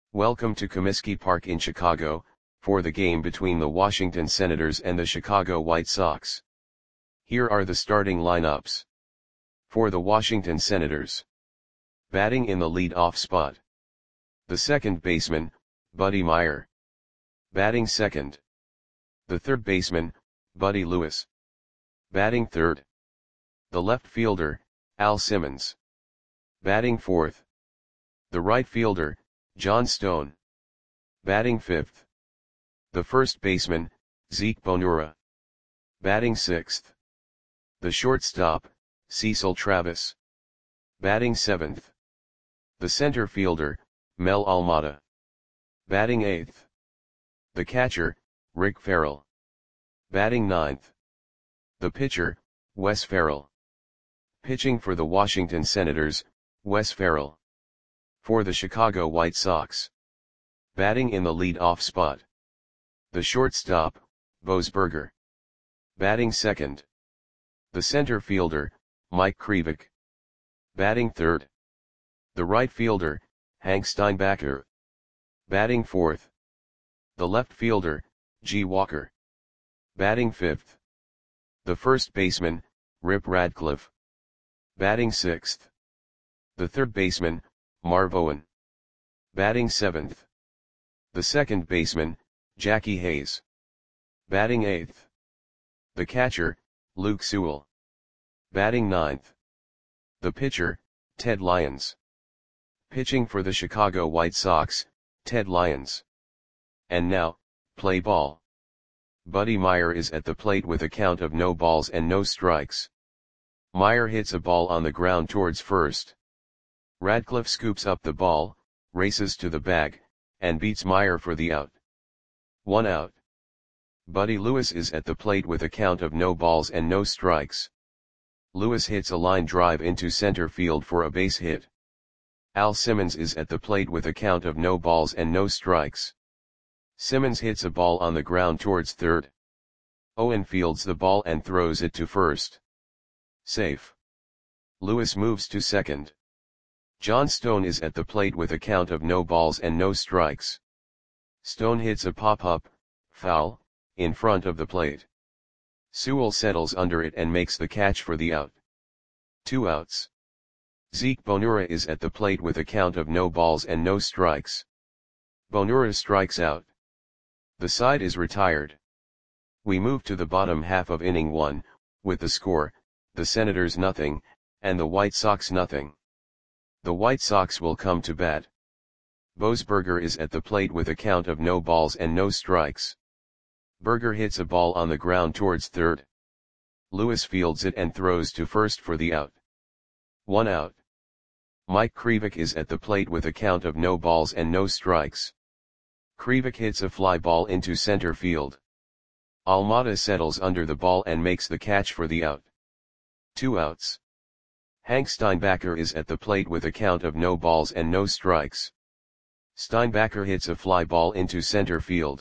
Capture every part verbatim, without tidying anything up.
Welcome to Comiskey Park in Chicago, for the game between the Washington Senators and the Chicago White Sox. Here are the starting lineups. For the Washington Senators. Batting in the lead-off spot. The second baseman, Buddy Myer. Batting second. The third baseman, Buddy Lewis. Batting third. The left fielder, Al Simmons. Batting fourth. The right fielder, John Stone. Batting fifth. The first baseman, Zeke Bonura. Batting sixth. The shortstop, Cecil Travis. Batting seventh. The center fielder, Mel Almada. Batting eighth. The catcher, Rick Farrell. Batting ninth. The pitcher, Wes Farrell. Pitching for the Washington Senators, Wes Farrell. For the Chicago White Sox. Batting in the lead-off spot. The shortstop, Bose Berger. Batting second. The center fielder, Mike Krivik. Batting third. The right fielder, Hank Steinbacher. Batting fourth. The left fielder, G. Walker. Batting fifth. The first baseman, Rip Radcliffe. Batting sixth. The third baseman, Marv Owen. Batting seventh. The second baseman, Jackie Hayes. Batting eighth. The catcher, Luke Sewell. Batting ninth. The pitcher, Ted Lyons. Pitching for the Chicago White Sox, Ted Lyons. And now, play ball. Buddy Myer is at the plate with a count of no balls and no strikes. Myer hits a ball on the ground towards first. Radcliffe scoops up the ball, races to the bag, and beats Myer for the out. One out. Buddy Lewis is at the plate with a count of no balls and no strikes. Lewis hits a line drive into center field for a base hit. Al Simmons is at the plate with a count of no balls and no strikes. Simmons hits a ball on the ground towards third. Owen fields the ball and throws it to first. Safe. Lewis moves to second. John Stone is at the plate with a count of no balls and no strikes. Stone hits a pop-up, foul, in front of the plate. Sewell settles under it and makes the catch for the out. Two outs. Zeke Bonura is at the plate with a count of no balls and no strikes. Bonura strikes out. The side is retired. We move to the bottom half of inning one, with the score, the Senators nothing, and the White Sox nothing. The White Sox will come to bat. Bose Berger is at the plate with a count of no balls and no strikes. Berger hits a ball on the ground towards third. Lewis fields it and throws to first for the out. One out. Mike Krivik is at the plate with a count of no balls and no strikes. Krivik hits a fly ball into center field. Almada settles under the ball and makes the catch for the out. Two outs. Hank Steinbacher is at the plate with a count of no balls and no strikes. Steinbacher hits a fly ball into center field.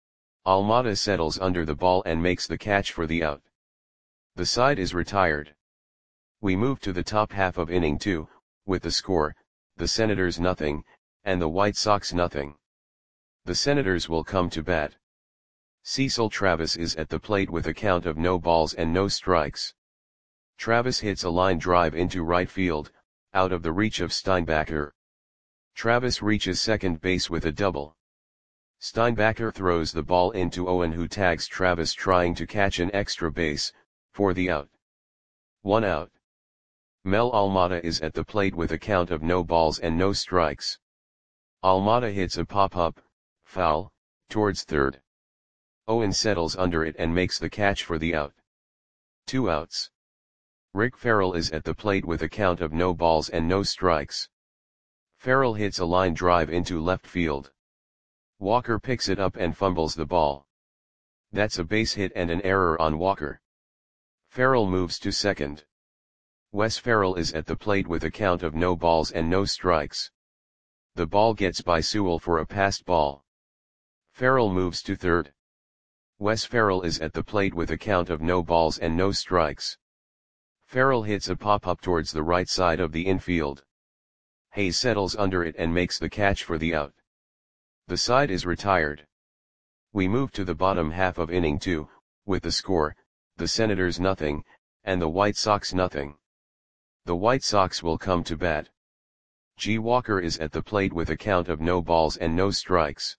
Almada settles under the ball and makes the catch for the out. The side is retired. We move to the top half of inning two, with the score, the Senators nothing, and the White Sox nothing. The Senators will come to bat. Cecil Travis is at the plate with a count of no balls and no strikes. Travis hits a line drive into right field, out of the reach of Steinbacher. Travis reaches second base with a double. Steinbacher throws the ball into Owen, who tags Travis trying to catch an extra base, for the out. One out. Mel Almada is at the plate with a count of no balls and no strikes. Almada hits a pop-up, foul, towards third. Owen settles under it and makes the catch for the out. Two outs. Rick Farrell is at the plate with a count of no balls and no strikes. Farrell hits a line drive into left field. Walker picks it up and fumbles the ball. That's a base hit and an error on Walker. Farrell moves to second. Wes Farrell is at the plate with a count of no balls and no strikes. The ball gets by Sewell for a passed ball. Farrell moves to third. Wes Farrell is at the plate with a count of no balls and no strikes. Farrell hits a pop-up towards the right side of the infield. Hayes settles under it and makes the catch for the out. The side is retired. We move to the bottom half of inning two, with the score, the Senators nothing, and the White Sox nothing. The White Sox will come to bat. G. Walker is at the plate with a count of no balls and no strikes.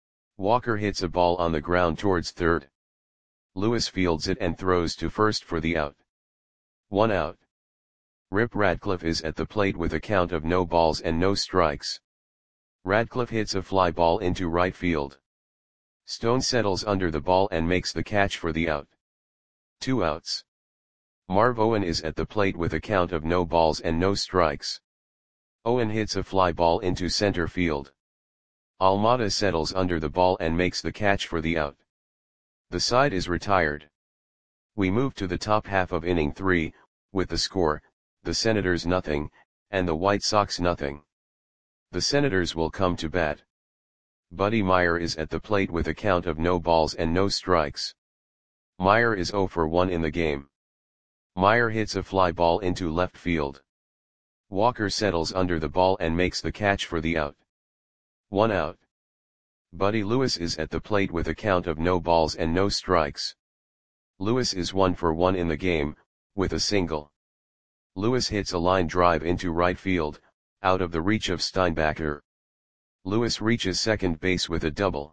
Walker hits a ball on the ground towards third. Lewis fields it and throws to first for the out. One out. Rip Radcliffe is at the plate with a count of no balls and no strikes. Radcliffe hits a fly ball into right field. Stone settles under the ball and makes the catch for the out. Two outs. Marv Owen is at the plate with a count of no balls and no strikes. Owen hits a fly ball into center field. Almada settles under the ball and makes the catch for the out. The side is retired. We move to the top half of inning three, with the score, the Senators nothing, and the White Sox nothing. The Senators will come to bat. Buddy Meyer is at the plate with a count of no balls and no strikes. Meyer is oh for one in the game. Meyer hits a fly ball into left field. Walker settles under the ball and makes the catch for the out. One out. Buddy Lewis is at the plate with a count of no balls and no strikes. Lewis is one for one in the game, with a single. Lewis hits a line drive into right field, out of the reach of Steinbacher. Lewis reaches second base with a double.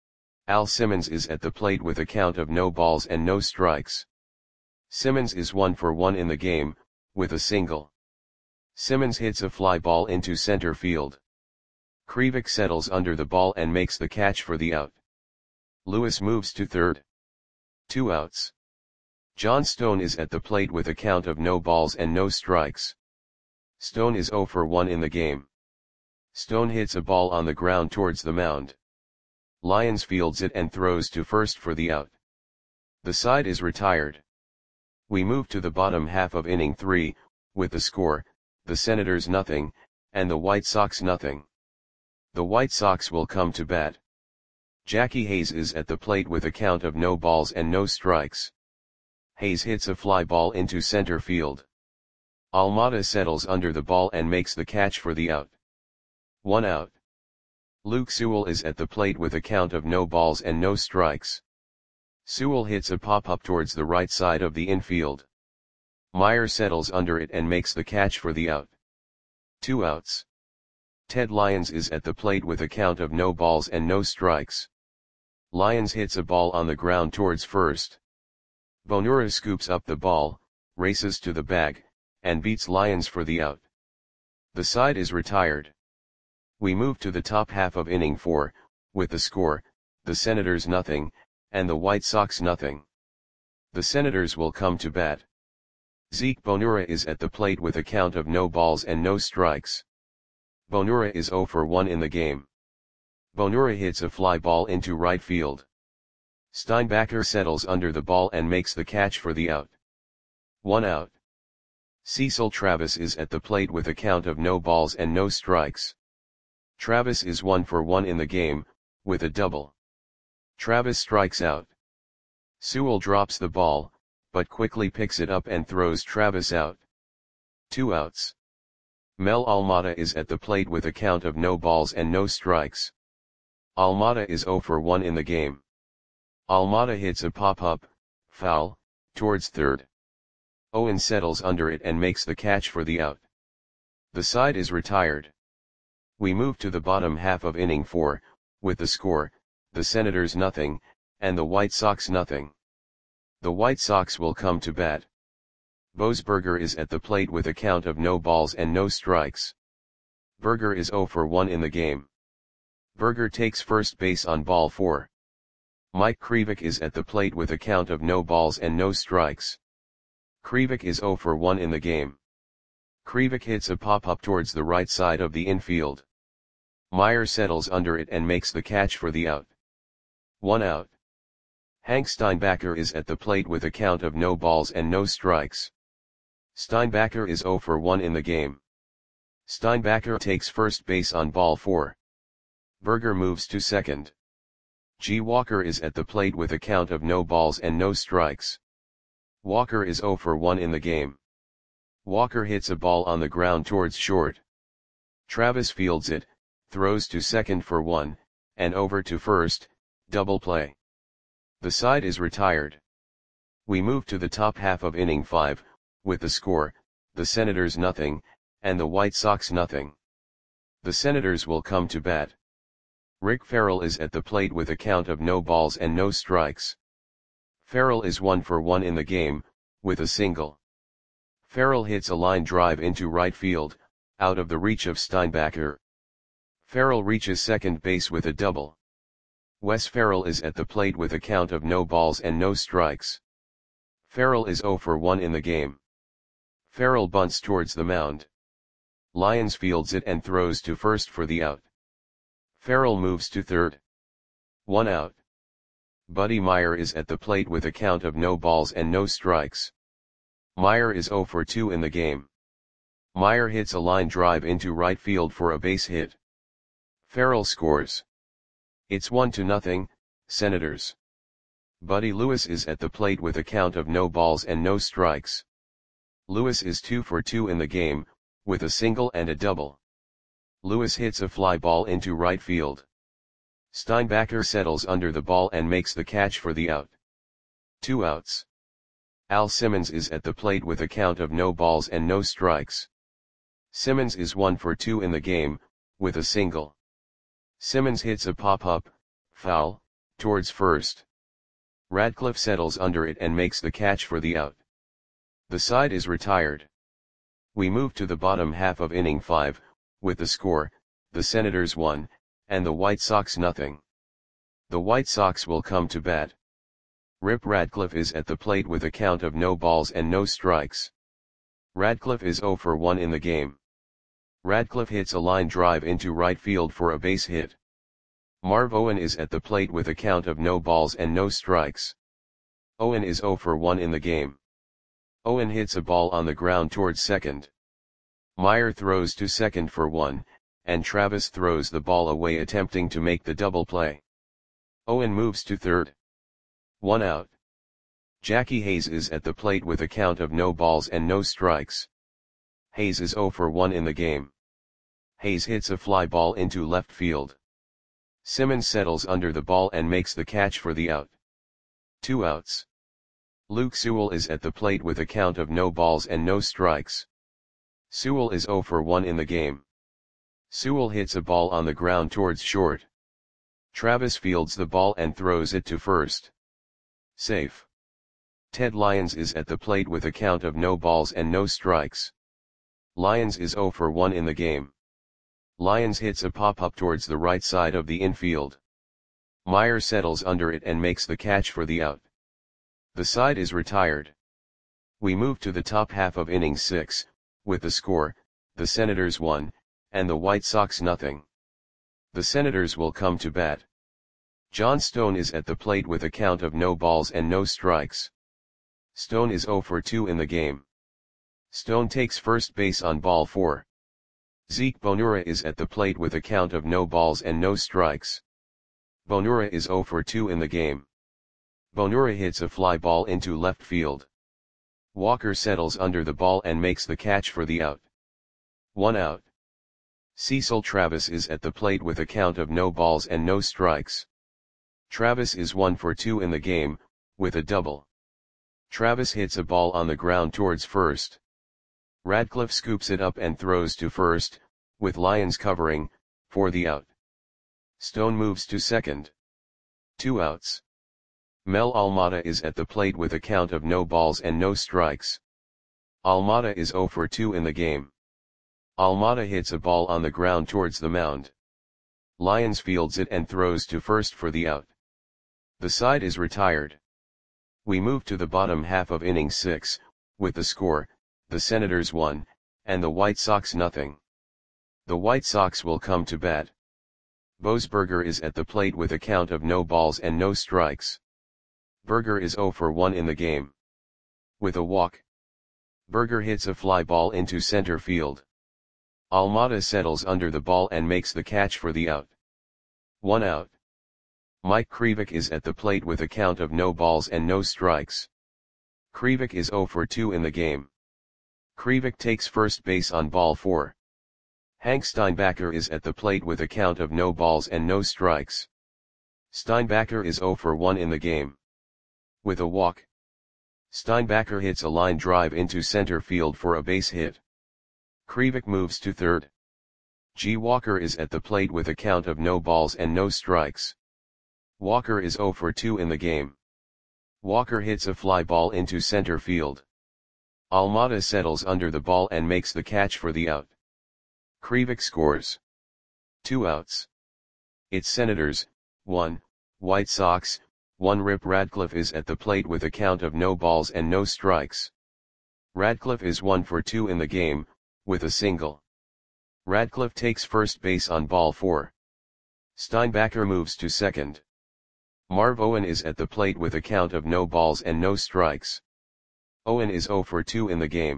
Al Simmons is at the plate with a count of no balls and no strikes. Simmons is one for one in the game, with a single. Simmons hits a fly ball into center field. Krivik settles under the ball and makes the catch for the out. Lewis moves to third. Two outs. John Stone is at the plate with a count of no balls and no strikes. Stone is oh for one in the game. Stone hits a ball on the ground towards the mound. Lyons fields it and throws to first for the out. The side is retired. We move to the bottom half of inning three, with the score, the Senators nothing, and the White Sox nothing. The White Sox will come to bat. Jackie Hayes is at the plate with a count of no balls and no strikes. Hayes hits a fly ball into center field. Almada settles under the ball and makes the catch for the out. One out. Luke Sewell is at the plate with a count of no balls and no strikes. Sewell hits a pop-up towards the right side of the infield. Meyer settles under it and makes the catch for the out. Two outs. Ted Lyons is at the plate with a count of no balls and no strikes. Lyons hits a ball on the ground towards first. Bonura scoops up the ball, races to the bag, and beats Lyons for the out. The side is retired. We move to the top half of inning four, with the score, the Senators nothing, and the White Sox nothing. The Senators will come to bat. Zeke Bonura is at the plate with a count of no balls and no strikes. Bonura is oh for one in the game. Bonura hits a fly ball into right field. Steinbacher settles under the ball and makes the catch for the out. One out. Cecil Travis is at the plate with a count of no balls and no strikes. Travis is one for one in the game, with a double. Travis strikes out. Sewell drops the ball, but quickly picks it up and throws Travis out. Two outs. Mel Almada is at the plate with a count of no balls and no strikes. Almada is oh for one in the game. Almada hits a pop-up, foul, towards third. Owen settles under it and makes the catch for the out. The side is retired. We move to the bottom half of inning four, with the score, the Senators nothing, and the White Sox nothing. The White Sox will come to bat. Boesberger is at the plate with a count of no balls and no strikes. Berger is oh for one in the game. Berger takes first base on ball four. Mike Krivik is at the plate with a count of no balls and no strikes. Krivik is oh for one in the game. Krivik hits a pop-up towards the right side of the infield. Meyer settles under it and makes the catch for the out. One out. Hank Steinbacher is at the plate with a count of no balls and no strikes. Steinbacher is oh for one in the game. Steinbacher takes first base on ball four. Berger moves to second. G. Walker is at the plate with a count of no balls and no strikes. Walker is oh for one in the game. Walker hits a ball on the ground towards short. Travis fields it, throws to second for one, and over to first, double play. The side is retired. We move to the top half of inning five, with the score, the Senators nothing, and the White Sox nothing. The Senators will come to bat. Rick Farrell is at the plate with a count of no balls and no strikes. Farrell is one for one in the game, with a single. Farrell hits a line drive into right field, out of the reach of Steinbacher. Farrell reaches second base with a double. Wes Farrell is at the plate with a count of no balls and no strikes. Farrell is zero for one in the game. Farrell bunts towards the mound. Lyons fields it and throws to first for the out. Farrell moves to third. One out. Buddy Meyer is at the plate with a count of no balls and no strikes. Meyer is zero for two in the game. Meyer hits a line drive into right field for a base hit. Farrell scores. It's one to nothing, Senators. Buddy Lewis is at the plate with a count of no balls and no strikes. Lewis is two for two in the game, with a single and a double. Lewis hits a fly ball into right field. Steinbacher settles under the ball and makes the catch for the out. Two outs. Al Simmons is at the plate with a count of no balls and no strikes. Simmons is one for two in the game, with a single. Simmons hits a pop-up, foul, towards first. Radcliffe settles under it and makes the catch for the out. The side is retired. We move to the bottom half of inning five, with the score, the Senators one, and the White Sox nothing. The White Sox will come to bat. Rip Radcliffe is at the plate with a count of no balls and no strikes. Radcliffe is zero for one in the game. Radcliffe hits a line drive into right field for a base hit. Marv Owen is at the plate with a count of no balls and no strikes. Owen is zero for one in the game. Owen hits a ball on the ground towards second. Meyer throws to second for one, and Travis throws the ball away attempting to make the double play. Owen moves to third. One out. Jackie Hayes is at the plate with a count of no balls and no strikes. Hayes is zero for one in the game. Hayes hits a fly ball into left field. Simmons settles under the ball and makes the catch for the out. Two outs. Luke Sewell is at the plate with a count of no balls and no strikes. Sewell is zero for one in the game. Sewell hits a ball on the ground towards short. Travis fields the ball and throws it to first. Safe. Ted Lyons is at the plate with a count of no balls and no strikes. Lyons is zero for one in the game. Lyons hits a pop-up towards the right side of the infield. Meyer settles under it and makes the catch for the out. The side is retired. We move to the top half of inning six, with the score, the Senators one, and the White Sox nothing. The Senators will come to bat. John Stone is at the plate with a count of no balls and no strikes. Stone is zero for two in the game. Stone takes first base on ball four. Zeke Bonura is at the plate with a count of no balls and no strikes. Bonura is zero for two in the game. Bonura hits a fly ball into left field. Walker settles under the ball and makes the catch for the out. One out. Cecil Travis is at the plate with a count of no balls and no strikes. Travis is one for two in the game, with a double. Travis hits a ball on the ground towards first. Radcliffe scoops it up and throws to first, with Lyons covering, for the out. Stone moves to second. Two outs. Mel Almada is at the plate with a count of no balls and no strikes. Almada is zero for two in the game. Almada hits a ball on the ground towards the mound. Lyons fields it and throws to first for the out. The side is retired. We move to the bottom half of inning six, with the score, the Senators one, and the White Sox nothing. The White Sox will come to bat. Boesberger is at the plate with a count of no balls and no strikes. Berger is zero for one in the game. With a walk. Berger hits a fly ball into center field. Almada settles under the ball and makes the catch for the out. One out. Mike Krivik is at the plate with a count of no balls and no strikes. Krivik is zero for two in the game. Krivik takes first base on ball four. Hank Steinbacher is at the plate with a count of no balls and no strikes. Steinbacher is zero for one in the game. With a walk, Steinbacher hits a line drive into center field for a base hit. Krivik moves to third. G. Walker is at the plate with a count of no balls and no strikes. Walker is zero for two in the game. Walker hits a fly ball into center field. Almada settles under the ball and makes the catch for the out. Krivik scores. Two outs. It's Senators, one, White Sox, one. Rip Radcliffe is at the plate with a count of no balls and no strikes. Radcliffe is one for two in the game, with a single. Radcliffe takes first base on ball four. Steinbacher moves to second. Marv Owen is at the plate with a count of no balls and no strikes. Owen is zero for two in the game.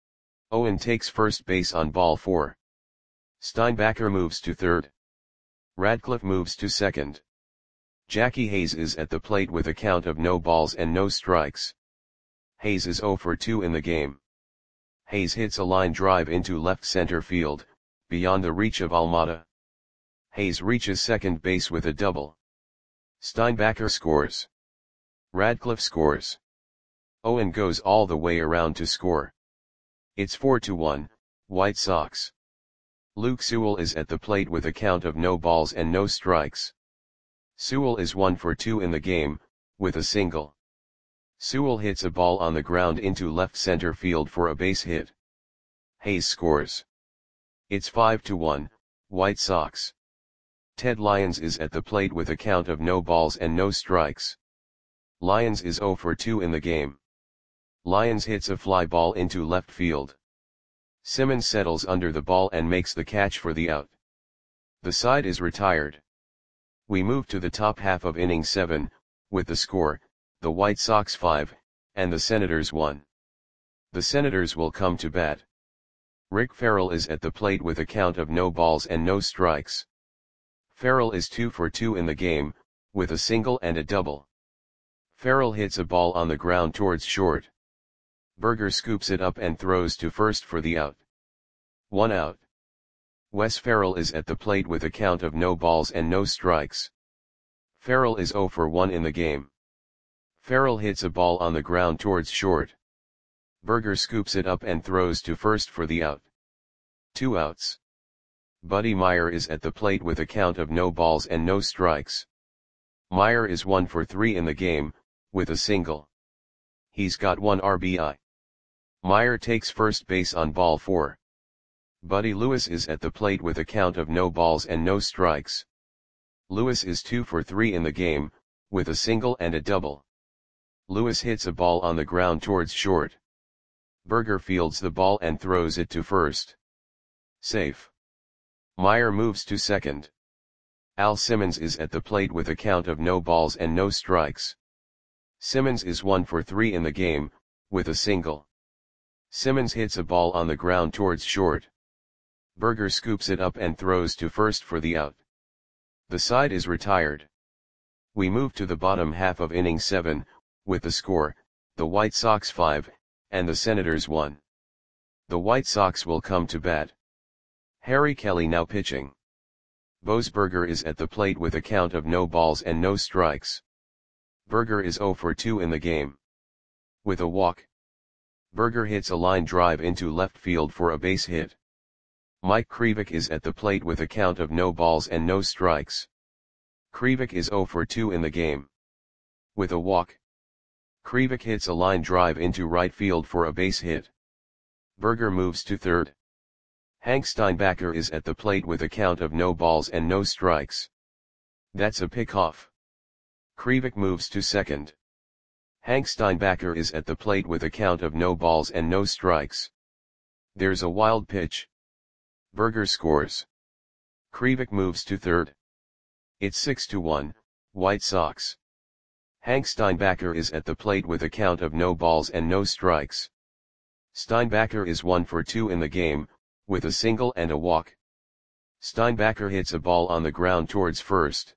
Owen takes first base on ball four. Steinbacher moves to third. Radcliffe moves to second. Jackie Hayes is at the plate with a count of no balls and no strikes. Hayes is zero for two in the game. Hayes hits a line drive into left center field, beyond the reach of Almada. Hayes reaches second base with a double. Steinbacher scores. Radcliffe scores. Owen goes all the way around to score. It's four to one, White Sox. Luke Sewell is at the plate with a count of no balls and no strikes. Sewell is one for two in the game, with a single. Sewell hits a ball on the ground into left center field for a base hit. Hayes scores. It's five to one, White Sox. Ted Lyons is at the plate with a count of no balls and no strikes. Lyons is zero for two in the game. Lyons hits a fly ball into left field. Simmons settles under the ball and makes the catch for the out. The side is retired. We move to the top half of inning seven, with the score, the White Sox five, and the Senators one. The Senators will come to bat. Rick Farrell is at the plate with a count of no balls and no strikes. Farrell is two for two in the game, with a single and a double. Farrell hits a ball on the ground towards short. Berger scoops it up and throws to first for the out. One out. Wes Farrell is at the plate with a count of no balls and no strikes. Farrell is zero for one in the game. Farrell hits a ball on the ground towards short. Berger scoops it up and throws to first for the out. Two outs. Buddy Meyer is at the plate with a count of no balls and no strikes. Meyer is one for three in the game, with a single. He's got one R B I. Meyer takes first base on ball four. Buddy Lewis is at the plate with a count of no balls and no strikes. Lewis is two for three in the game, with a single and a double. Lewis hits a ball on the ground towards short. Berger fields the ball and throws it to first. Safe. Meyer moves to second. Al Simmons is at the plate with a count of no balls and no strikes. Simmons is one for three in the game, with a single. Simmons hits a ball on the ground towards short. Berger scoops it up and throws to first for the out. The side is retired. We move to the bottom half of inning seven, with the score, the White Sox five, and the Senators one. The White Sox will come to bat. Harry Kelly now pitching. Boasberger is at the plate with a count of no balls and no strikes. Berger is zero for two in the game. With a walk, Berger hits a line drive into left field for a base hit. Mike Krivik is at the plate with a count of no balls and no strikes. Krivik is zero for two in the game. With a walk, Krivik hits a line drive into right field for a base hit. Berger moves to third. Hank Steinbacher is at the plate with a count of no balls and no strikes. That's a pickoff. Krivik moves to second. Hank Steinbacher is at the plate with a count of no balls and no strikes. There's a wild pitch. Berger scores. Krivik moves to third. It's six to one, White Sox. Hank Steinbacher is at the plate with a count of no balls and no strikes. Steinbacher is one for two in the game, with a single and a walk. Steinbacher hits a ball on the ground towards first.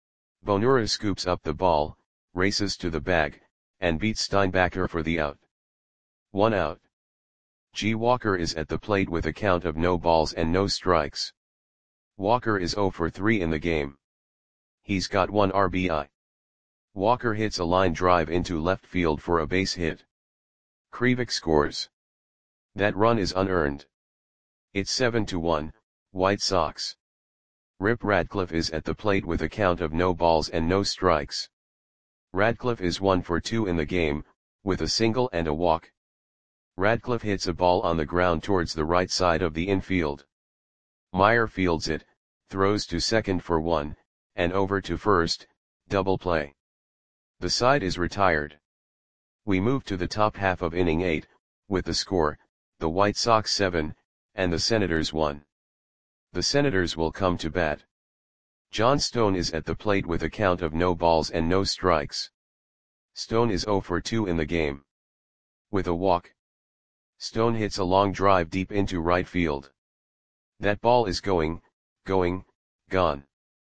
Bonura scoops up the ball, races to the bag, and beats Steinbacher for the out. One out. G. Walker is at the plate with a count of no balls and no strikes. Walker is zero for three in the game. He's got one R B I. Walker hits a line drive into left field for a base hit. Krivik scores. That run is unearned. It's seven to one, White Sox. Rip Radcliffe is at the plate with a count of no balls and no strikes. Radcliffe is one for two in the game, with a single and a walk. Radcliffe hits a ball on the ground towards the right side of the infield. Meyer fields it, throws to second for one, and over to first, double play. The side is retired. We move to the top half of inning eight, with the score, the White Sox seven, and the Senators one. The Senators will come to bat. John Stone is at the plate with a count of no balls and no strikes. Stone is zero for two in the game. With a walk, Stone hits a long drive deep into right field. That ball is going, going, gone.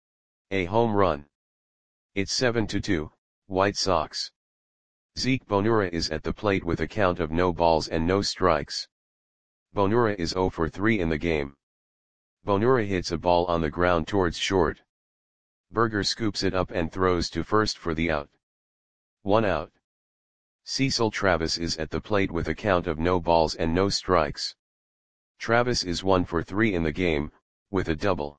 A home run. It's seven to two, White Sox. Zeke Bonura is at the plate with a count of no balls and no strikes. Bonura is zero for three in the game. Bonura hits a ball on the ground towards short. Berger scoops it up and throws to first for the out. One out. Cecil Travis is at the plate with a count of no balls and no strikes. Travis is one for three in the game, with a double.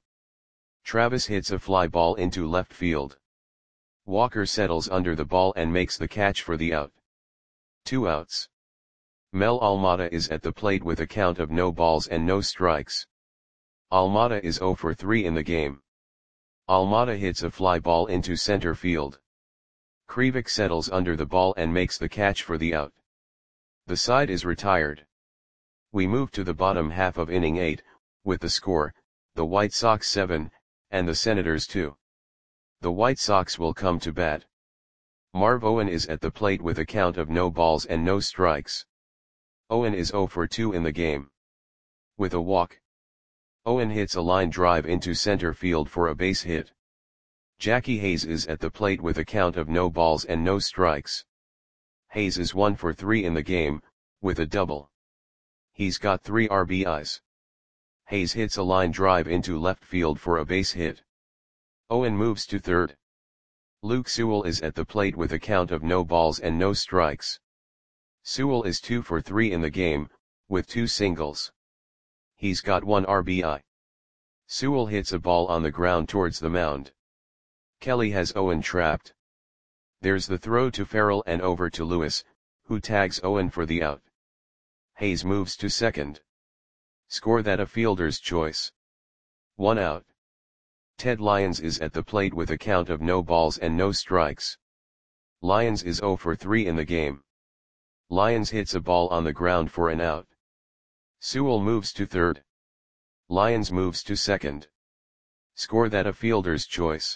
Travis hits a fly ball into left field. Walker settles under the ball and makes the catch for the out. Two outs. Mel Almada is at the plate with a count of no balls and no strikes. Almada is zero for three in the game. Almada hits a fly ball into center field. Krivik settles under the ball and makes the catch for the out. The side is retired. We move to the bottom half of inning eight, with the score, the White Sox seven, and the Senators two. The White Sox will come to bat. Marv Owen is at the plate with a count of no balls and no strikes. Owen is zero for two in the game. With a walk, Owen hits a line drive into center field for a base hit. Jackie Hayes is at the plate with a count of no balls and no strikes. Hayes is one for three in the game, with a double. He's got three R B Is. Hayes hits a line drive into left field for a base hit. Owen moves to third. Luke Sewell is at the plate with a count of no balls and no strikes. Sewell is two for three in the game, with two singles. He's got one R B I. Sewell hits a ball on the ground towards the mound. Kelly has Owen trapped. There's the throw to Farrell and over to Lewis, who tags Owen for the out. Hayes moves to second. Score that a fielder's choice. One out. Ted Lyons is at the plate with a count of no balls and no strikes. Lyons is zero for three in the game. Lyons hits a ball on the ground for an out. Sewell moves to third. Lyons moves to second. Score that a fielder's choice.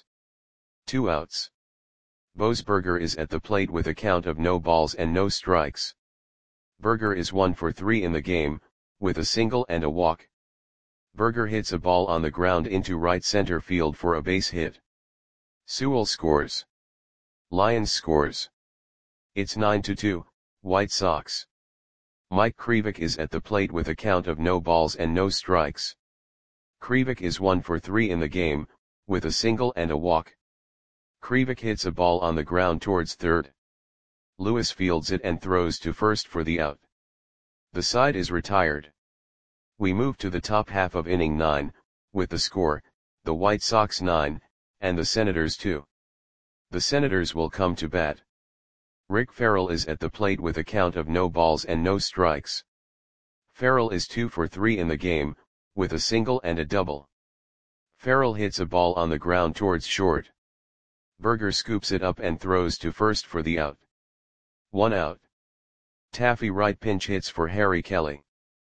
Two outs. Boasberger is at the plate with a count of no balls and no strikes. Berger is one for three in the game, with a single and a walk. Berger hits a ball on the ground into right center field for a base hit. Sewell scores. Lyons scores. It's nine to two, White Sox. Mike Krivik is at the plate with a count of no balls and no strikes. Krivik is one for three in the game, with a single and a walk. Krivik hits a ball on the ground towards third. Lewis fields it and throws to first for the out. The side is retired. We move to the top half of inning nine, with the score, the White Sox nine, and the Senators two. The Senators will come to bat. Rick Farrell is at the plate with a count of no balls and no strikes. Farrell is two for three in the game, with a single and a double. Farrell hits a ball on the ground towards short. Berger scoops it up and throws to first for the out. One out. Taffy Wright pinch hits for Harry Kelly.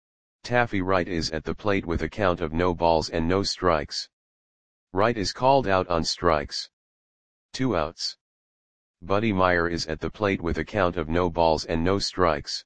Taffy Wright is at the plate with a count of no balls and no strikes. Wright is called out on strikes. Two outs. Buddy Meyer is at the plate with a count of no balls and no strikes.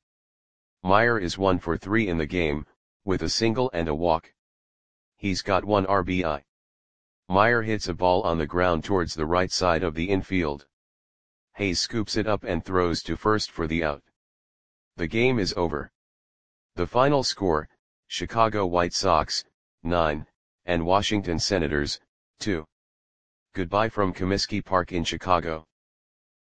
Meyer is one for three in the game, with a single and a walk. He's got one R B I. Meyer hits a ball on the ground towards the right side of the infield. Hayes scoops it up and throws to first for the out. The game is over. The final score, Chicago White Sox, nine, and Washington Senators, two. Goodbye from Comiskey Park in Chicago.